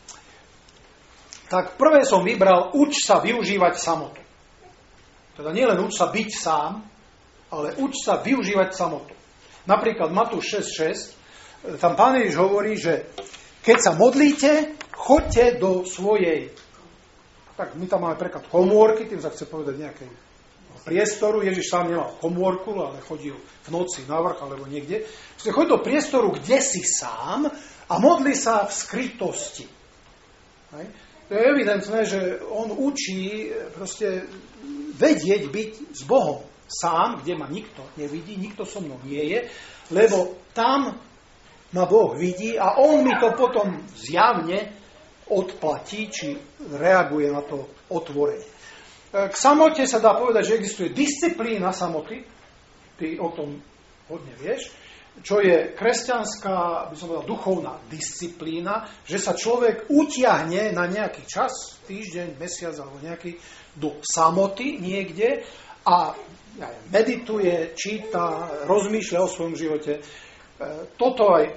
Tak prvé som vybral uč sa využívať samotu. Teda nielen uč sa byť sám, ale uč sa využívať samotu. Napríklad Matúš šesť šesť, tam Pán Ježiš hovorí, že keď sa modlíte, choďte do svojej, tak my tam máme preklad komórky, tým sa chce povedať nejakej priestoru. Ježiš sám nemal komórku, ale chodil v noci na vrch alebo niekde. Čiže choď do priestoru, kde si sám a modli sa v skrytosti. Hej. To je evidentné, že on učí proste vedieť byť s Bohom sám, kde ma nikto nevidí, nikto so mnou nie je, lebo tam ma Boh vidí a on mi to potom zjavne odplatí, či reaguje na to otvorenie. K samote sa dá povedať, že existuje disciplína samoty, ty o tom hodne vieš, čo je kresťanská, by som povedal, duchovná disciplína, že sa človek utiahne na nejaký čas, týždeň, mesiac alebo nejaký, do samoty niekde a medituje, číta, rozmýšľa o svojom živote. Toto aj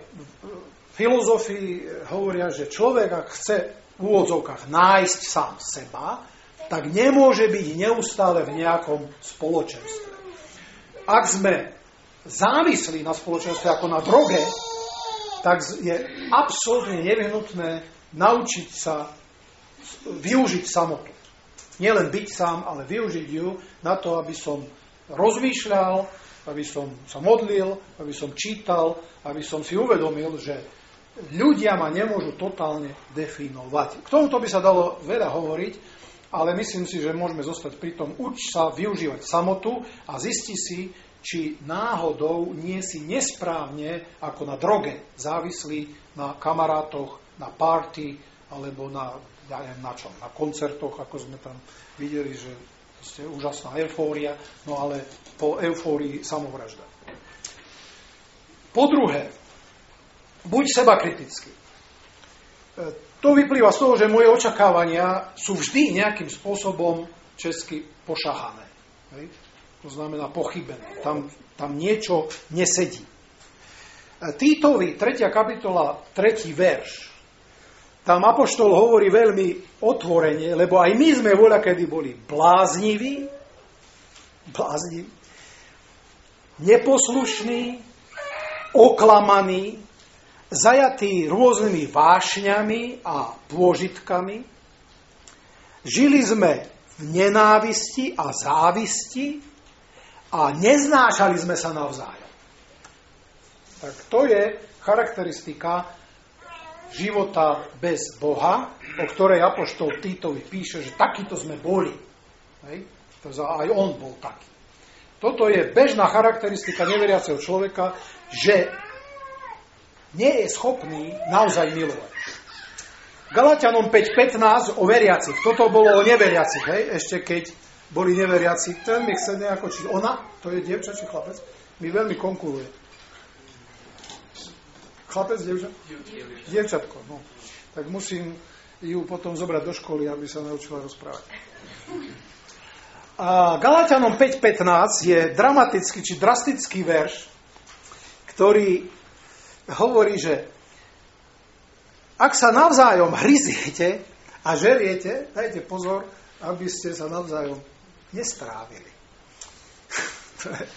filozofii hovoria, že človek, ak chce v úvodzovkách nájsť sám seba, tak nemôže byť neustále v nejakom spoločenstve. Ak sme závislí na spoločenstve ako na droge, tak je absolútne nevyhnutné naučiť sa využiť samotu. Nielen byť sám, ale využiť ju na to, aby som rozmýšľal, aby som sa modlil, aby som čítal, aby som si uvedomil, že ľudia ma nemôžu totálne definovať. K tomuto by sa dalo veľa hovoriť, ale myslím si, že môžeme zostať pri tom, uč sa využívať samotu a zisti si, či náhodou nie si nesprávne ako na droge závislí na kamarátoch, na party alebo na, ja neviem na čom, na koncertoch, ako sme tam videli, že je úžasná eufória, no ale po eufórii samovražda. Po druhé, buď sebakritický. To vyplýva z toho, že moje očakávania sú vždy nejakým spôsobom česky pošahané. Hej? To znamená pochybené. Tam, tam niečo nesedí. Týtovi, tretia kapitola, tretí verš. Tam apoštol hovorí veľmi otvorene, lebo aj my sme voľakedy boli blázniví, blázniví, neposlušní, oklamaní, zajatí rôznymi vášňami a pôžitkami. Žili sme v v nenávisti a závisti a neznášali sme sa navzájom. Tak to je charakteristika života bez Boha, o ktorej apoštol Títovi píše, že takýto sme boli. Hej? Aj on bol taký. Toto je bežná charakteristika neveriaceho človeka, že nie je schopný naozaj milovať. Galatianom päť pätnásť o veriacich. Toto bolo o neveriacich. Hej? Ešte keď boli neveriaci, ten mi chce nejako... Či ona, to je dievča či chlapec, mi veľmi konkuruje. Chlapec, dievča? Dievčatko. No. Tak musím ju potom zobrať do školy, aby sa naučila rozprávať. A Galatianom päť pätnásť je dramatický či drastický verš, ktorý hovorí, že ak sa navzájom hryziete a žeriete, dajte pozor, aby ste sa navzájom nestrávili. To je,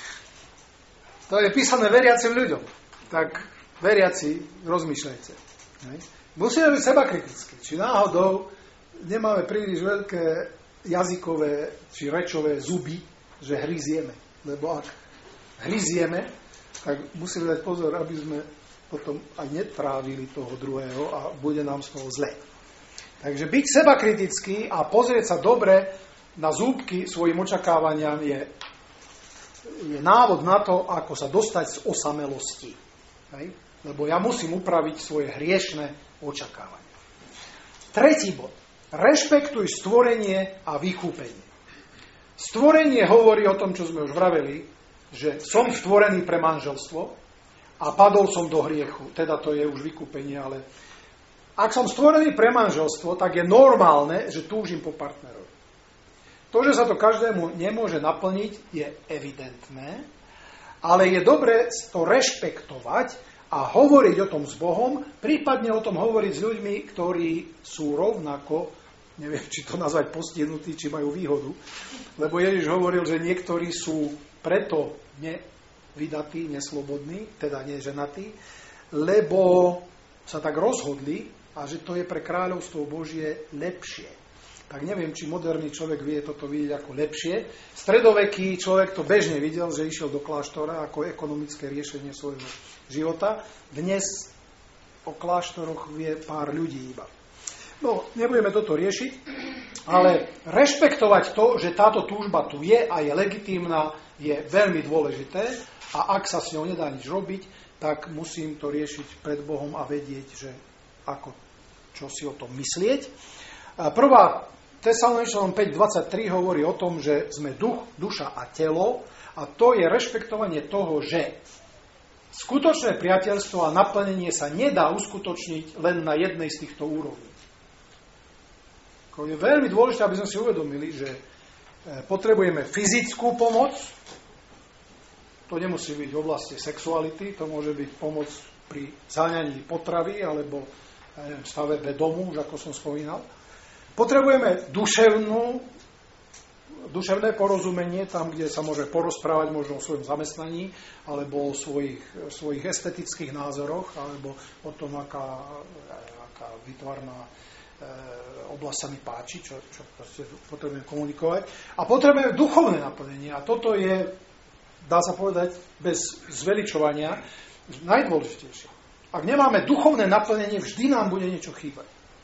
to je písané veriacim ľuďom. Tak veriaci, rozmýšľajte. Musíme byť sebakritickí. Či náhodou nemáme príliš veľké jazykové či rečové zuby, že hryzieme. Lebo ak hryzieme, tak musíme dať pozor, aby sme potom aj netrávili toho druhého a bude nám z toho zle. Takže byť sebakritický a pozrieť sa dobre na zúbky svojim očakávaniam je, je návod na to, ako sa dostať z osamelosti. Hej? Lebo ja musím upraviť svoje hriešne očakávania. Tretí bod. Rešpektuj stvorenie a vykúpenie. Stvorenie hovorí o tom, čo sme už vraveli, že som stvorený pre manželstvo, a padol som do hriechu, teda to je už vykúpenie, ale ak som stvorený pre manželstvo, tak je normálne, že túžim po partnerovi. To, že sa to každému nemôže naplniť, je evidentné, ale je dobré to rešpektovať a hovoriť o tom s Bohom, prípadne o tom hovoriť s ľuďmi, ktorí sú rovnako, neviem, či to nazvať postihnutí, či majú výhodu, lebo Ježiš hovoril, že niektorí sú preto ne vydatí, neslobodní, teda neženatí, lebo sa tak rozhodli a že to je pre kráľovstvo Božie lepšie. Tak neviem, či moderný človek vie toto vidieť ako lepšie. Stredoveký človek to bežne videl, že išiel do kláštora ako ekonomické riešenie svojho života. Dnes o kláštoroch vie pár ľudí iba. No, nebudeme toto riešiť, ale rešpektovať to, že táto túžba tu je a je legitímna, je veľmi dôležité. A ak sa s ňou nedá nič robiť, tak musím to riešiť pred Bohom a vedieť, že ako, čo si o tom myslieť. Prvá Tesaloničanom päť dvadsaťtri hovorí o tom, že sme duch, duša a telo a to je rešpektovanie toho, že skutočné priateľstvo a naplnenie sa nedá uskutočniť len na jednej z týchto úrovní. Je veľmi dôležité, aby sme si uvedomili, že potrebujeme fyzickú pomoc. To nemusí byť v oblasti sexuality, to môže byť pomoc pri zháňaní potravy alebo ja neviem, stavebe domu, už ako som spomínal. Potrebujeme duševnú, duševné porozumenie, tam, kde sa môže porozprávať možno o svojom zamestnaní, alebo o svojich, svojich estetických názoroch, alebo o tom, aká, aká výtvarná e, oblasť sa mi páči, čo, čo potrebujeme komunikovať. A potrebujeme duchovné naplnenie. A toto je, dá sa povedať, bez zveličovania, najdôležitejšie. Ak nemáme duchovné naplnenie, vždy nám bude niečo chýbať.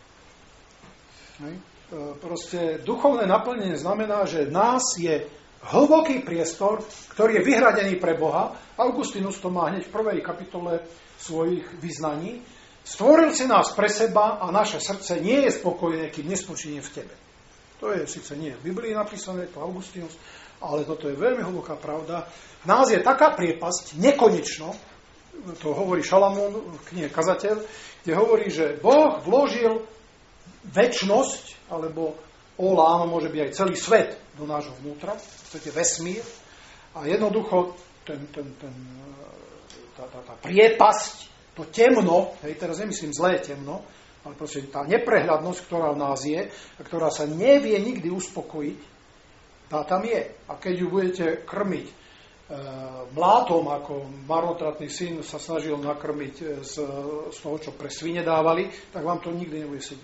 Proste duchovné naplnenie znamená, že nás je hlboký priestor, ktorý je vyhradený pre Boha. Augustinus to má hneď v prvej kapitole svojich vyznaní. Stvoril si nás pre seba a naše srdce nie je spokojné, kým nespočíne v tebe. To je síce nie v Biblii napísané, to Augustinus, ale toto je veľmi hlboká pravda. Nás je taká priepasť, nekonečno, to hovorí Šalamún v knihe Kazateľ, kde hovorí, že Boh vložil večnosť, alebo olám, môže byť aj celý svet do nášho vnútra, to je vesmír, a jednoducho ten, ten, ten, tá, tá, tá priepasť, to temno, hej, teraz nemyslím zlé temno, ale proste tá neprehľadnosť, ktorá v nás je, a ktorá sa nevie nikdy uspokojiť, tá tam je. A keď ju budete krmiť e, mlátom, ako marnotratný syn sa snažil nakrmiť z, z toho, čo pre svine dávali, tak vám to nikdy nebude sedieť.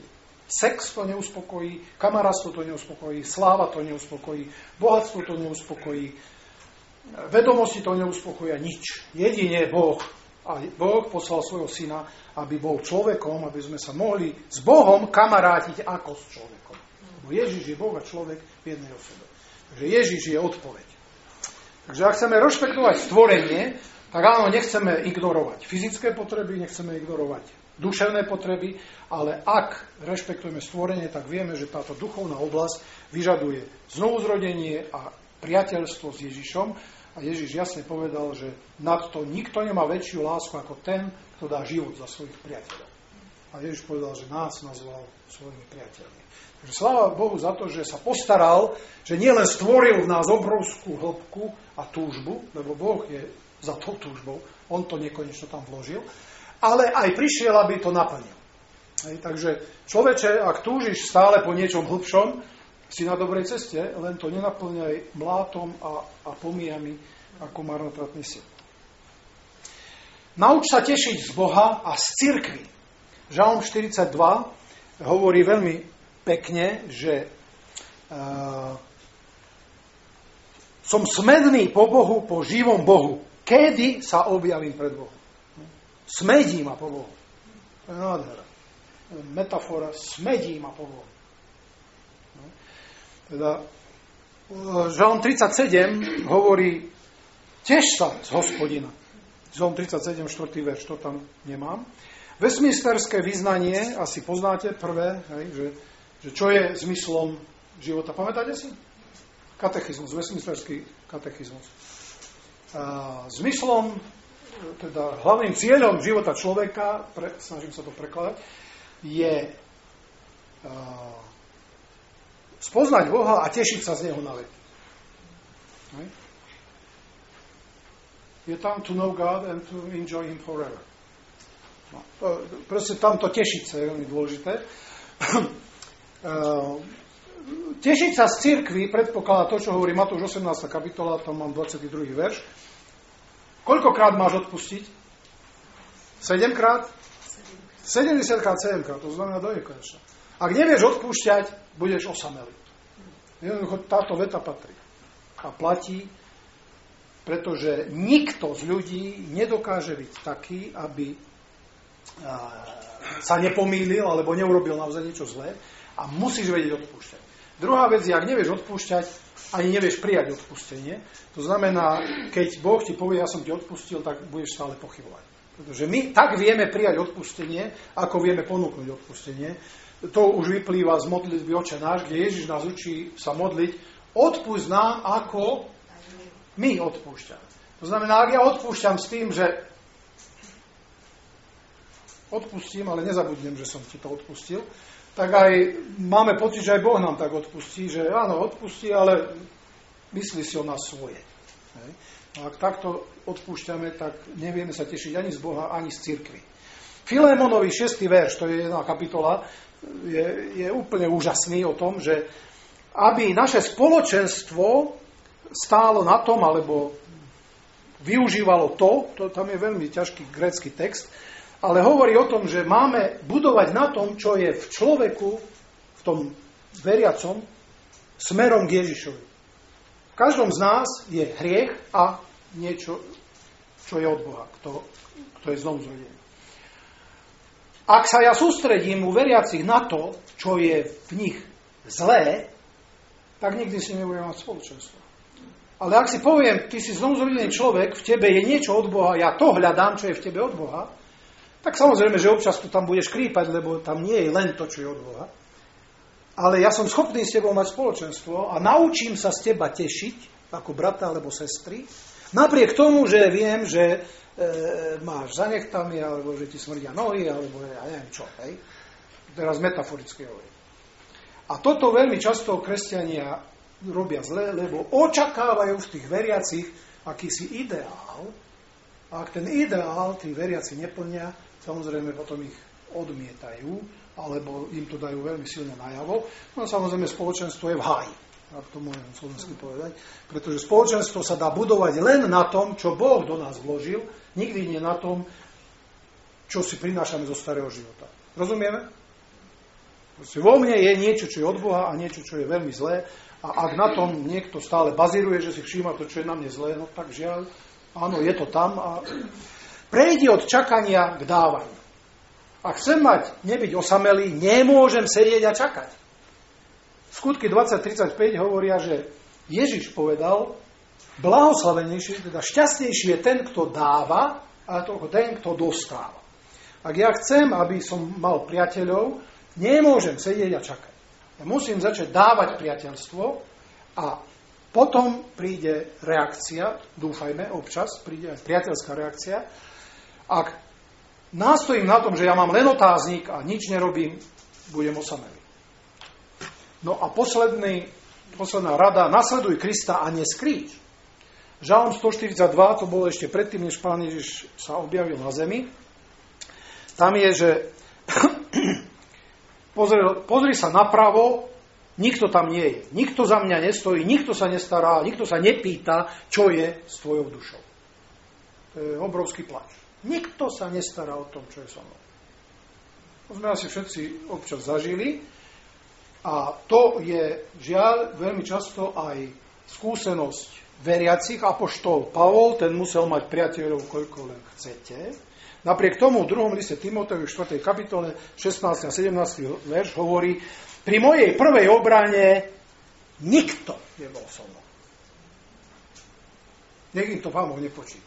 Sex to neuspokojí, kamarátstvo to neuspokojí, sláva to neuspokojí, bohatstvo to neuspokojí, vedomosti to neuspokojí a nič. Jedine Boh. A Boh poslal svojho syna, aby bol človekom, aby sme sa mohli s Bohom kamarátiť ako s človekom. Lebo Ježiš je Boh a človek v jednej osobe. Takže Ježiš je odpoveď. Takže ak chceme rešpektovať stvorenie, tak áno, nechceme ignorovať fyzické potreby, nechceme ignorovať duševné potreby, ale ak rešpektujeme stvorenie, tak vieme, že táto duchovná oblasť vyžaduje znovuzrodenie a priateľstvo s Ježišom. A Ježiš jasne povedal, že nad to nikto nemá väčšiu lásku ako ten, kto dá život za svojich priateľov. A Ježiš povedal, že nás nazval svojimi priateľmi. Takže sláva Bohu za to, že sa postaral, že nielen stvoril v nás obrovskú hĺbku a túžbu, lebo Boh je za tou túžbou, on to nekonečno tam vložil, ale aj prišiel, aby to naplnil. Hej, takže človeče, ak túžiš stále po niečom hlbšom, si na dobrej ceste, len to nenaplňaj mlátom a, a pomijami ako marnotratný syn. Nauč sa tešiť z Boha a z cirkvi. Žalm štyridsaťdva hovorí veľmi pekne, že uh, som smedný po Bohu, po živom Bohu. Kedy sa objavím pred Bohom? Smedí ma po Bohu. To je nádhera. Metafora, smedí ma po Bohu. Teda Žalm tridsaťsedem hovorí teš sa z Hospodina. Žalm tridsaťsedem, štvrtý verš, to tam nemám. Westminsterské vyznanie, asi poznáte prvé, hej, že, že čo je zmyslom života. Pamätáte si? Katechizmus, Westminsterský katechizmus. A zmyslom, teda hlavným cieľom života človeka, pre, snažím sa to prekladať, je a, spoznať Boha a tešiť sa z Neho na veky. Hej. Je tam to know God and to enjoy Him forever. No, to, proste tamto tešiť sa je veľmi dôležité. Tešiť sa z cirkvi predpokladá to, čo hovorí Matúš osemnásta kapitola, tam mám dvadsiaty druhý verš. Koľkokrát máš odpustiť? Sedemkrát? sedemdesiatkrát sedemkrát, to znamená do nekonečna. Ak nevieš odpúšťať, budeš osamelý. Jednoducho táto veta patrí. A platí, pretože nikto z ľudí nedokáže byť taký, aby sa nepomýlil alebo neurobil naozaj niečo zlé a musíš vedieť odpúšťať. Druhá vec je, ak nevieš odpúšťať, ani nevieš prijať odpustenie. To znamená, keď Boh ti povie, ja som ti odpustil, tak budeš stále pochybovať. Pretože my tak vieme prijať odpustenie, ako vieme ponúknuť odpustenie. To už vyplýva z modlitby Oče náš, kde Ježiš nás učí sa modliť. Odpusť nám, ako my odpúšťame. To znamená, ak ja odpúšťam s tým, že odpustím, ale nezabudnem, že som ti to odpustil, tak aj máme pocit, že aj Boh nám tak odpustí, že áno, odpustí, ale myslí si o nás svoje. Hej. A ak takto odpúšťame, tak nevieme sa tešiť ani z Boha, ani z cirkvi. Filémonovi šiesty verš, to je jedna kapitola, je, je úplne úžasný o tom, že aby naše spoločenstvo stálo na tom, alebo využívalo to, to tam je veľmi ťažký grécky text, ale hovorí o tom, že máme budovať na tom, čo je v človeku, v tom veriacom, smerom k Ježišovi. V každom z nás je hriech a niečo, čo je od Boha, kto, kto je znovuzrodený. Ak sa ja sústredím u veriacich na to, čo je v nich zlé, tak nikdy si nebudem mať spoločenstvo. Ale ak si poviem, ty si znovuzrodený človek, v tebe je niečo od Boha, ja to hľadám, čo je v tebe od Boha, tak samozrejme, že občas tu tam budeš krípať, lebo tam nie je len to, čo je od Boha. Ale ja som schopný s tebou mať spoločenstvo a naučím sa z teba tešiť, ako brata alebo sestry, napriek tomu, že viem, že e, máš za nechtami, alebo že ti smrdia nohy, alebo ja neviem čo. Hej? Teraz metaforicky hovorím. A toto veľmi často kresťania robia zle, lebo očakávajú v tých veriacich akýsi ideál. A ak ten ideál tí veriaci neplnia, samozrejme potom ich odmietajú, alebo im to dajú veľmi silne najavo. No samozrejme spoločenstvo je v háji, ak to môžem slovensky povedať, pretože spoločenstvo sa dá budovať len na tom, čo Boh do nás vložil, nikdy nie na tom, čo si prinášame zo starého života. Rozumieme? Proste vo mne je niečo, čo je od Boha a niečo, čo je veľmi zlé. A ak na tom niekto stále bazíruje, že si všíma to, čo je na mne zlé, no tak žiaľ, áno, je to tam. A prejdi od čakania k dávaniu. Ak chcem mať, nebyť osamelý, nemôžem sedieť a čakať. Skutky dvadsať tridsaťpäť hovoria, že Ježiš povedal, blahoslavenejší, teda šťastnejší je ten, kto dáva, a to ten, kto dostáva. Ak ja chcem, aby som mal priateľov, nemôžem sedieť a čakať. Ja musím začať dávať priateľstvo a potom príde reakcia, dúfajme, občas príde aj priateľská reakcia. Ak nástojím na tom, že ja mám len otáznik a nič nerobím, budem osamelý. No a posledný, posledná rada, nasleduj Krista a neskríč. Žalm stoštyridsaťdva, to bolo ešte predtým, než Pán Ježiš sa objavil na zemi. Tam je, že pozri, pozri sa napravo, nikto tam nie je. Nikto za mňa nestojí, nikto sa nestará, nikto sa nepýta, čo je s tvojou dušou. To je obrovský plač. Nikto sa nestará o tom, čo je so mnou. To sme asi všetci občas zažili. A to je, žiaľ, veľmi často aj skúsenosť veriacich. Apoštol Pavol, ten musel mať priateľov, koľko len chcete. Napriek tomu v druhom liste Timotejovi v štvrtej kapitole šestnásty a sedemnásty verš hovorí, pri mojej prvej obrane nikto nebol so mnou. Niekým to Pán Boh nepočíta.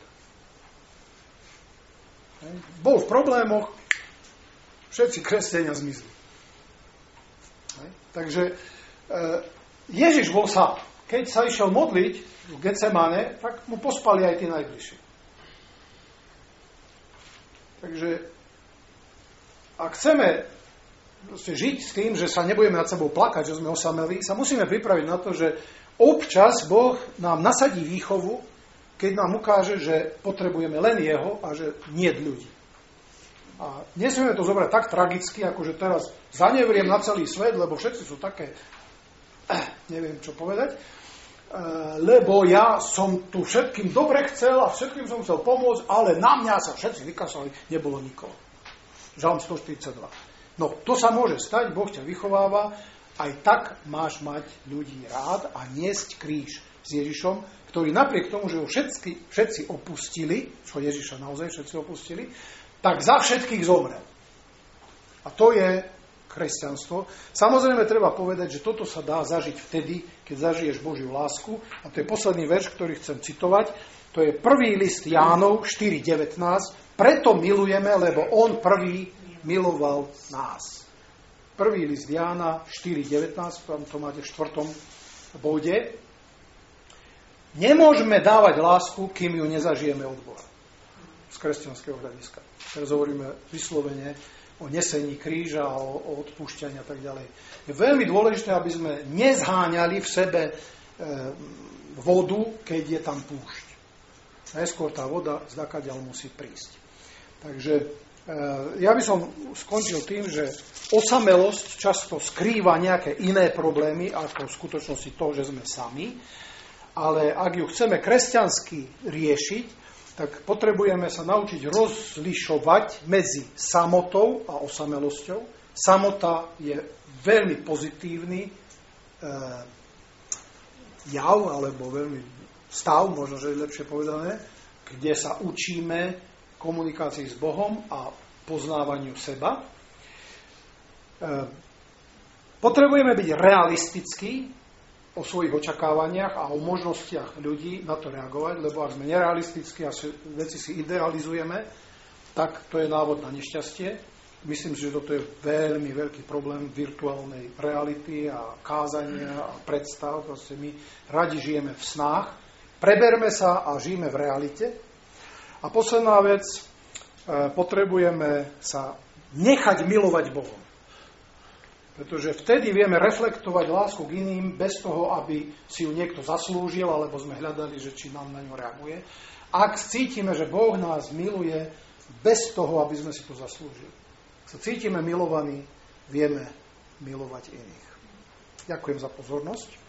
Bol v problémoch, všetci kresťania zmizli. Takže Ježiš bol sám. Keď sa išiel modliť v Getsemane, tak mu pospali aj tí najbližší. Takže ak chceme žiť s tým, že sa nebudeme nad sebou plakať, že sme osamelí, sa musíme pripraviť na to, že občas Boh nám nasadí výchovu, keď nám ukáže, že potrebujeme len Jeho a že nie ľudí. A nesmieme to zobrať tak tragicky, ako že teraz zanevriem na celý svet, lebo všetci sú také, neviem čo povedať, lebo ja som tu všetkým dobre chcel a všetkým som chcel pomôcť, ale na mňa sa všetci vykasali, nebolo nikoho. Žalm stoštyridsaťdva. No, to sa môže stať, Boh ťa vychováva, aj tak máš mať ľudí rád a niesť kríž s Ježišom, ktorý napriek tomu, že ho všetci, všetci opustili, čo Ježiša naozaj všetci opustili, tak za všetkých zomrel. A to je kresťanstvo. Samozrejme, treba povedať, že toto sa dá zažiť vtedy, keď zažiješ Božiu lásku. A to je posledný verš, ktorý chcem citovať. To je prvý list Jánov štyri devätnásť. Preto milujeme, lebo on prvý miloval nás. Prvý list Jána štyri devätnásť, tam to máte v štvrtom bode. Nemôžeme dávať lásku, kým ju nezažijeme od Boha. Z kresťanského hľadiska. Teraz hovoríme vyslovene o nesení kríža, o, o odpúšťaní a tak ďalej. Je veľmi dôležité, aby sme nezháňali v sebe e, vodu, keď je tam púšť. Najskôr tá voda zdakaďal musí prísť. Takže e, ja by som skončil tým, že osamelosť často skrýva nejaké iné problémy, ako v skutočnosti to, že sme sami. Ale ak ju chceme kresťansky riešiť, tak potrebujeme sa naučiť rozlišovať medzi samotou a osamelosťou. Samota je veľmi pozitívny e, jav, alebo veľmi stav, možno, že je lepšie povedané, kde sa učíme komunikácii s Bohom a poznávaniu seba. E, potrebujeme byť realistickí o svojich očakávaniach a o možnostiach ľudí na to reagovať, lebo ak sme nerealistickí a veci si idealizujeme, tak to je návod na nešťastie. Myslím si, že toto je veľmi veľký problém virtuálnej reality a kázania a predstav. Proste my radi žijeme v snách, preberme sa a žijeme v realite. A posledná vec, potrebujeme sa nechať milovať Bohom. Pretože vtedy vieme reflektovať lásku k iným bez toho, aby si ju niekto zaslúžil, alebo sme hľadali, že či nám na ňu reaguje. Ak cítime, že Boh nás miluje bez toho, aby sme si to zaslúžili. Ak sa cítime milovaní, vieme milovať iných. Ďakujem za pozornosť.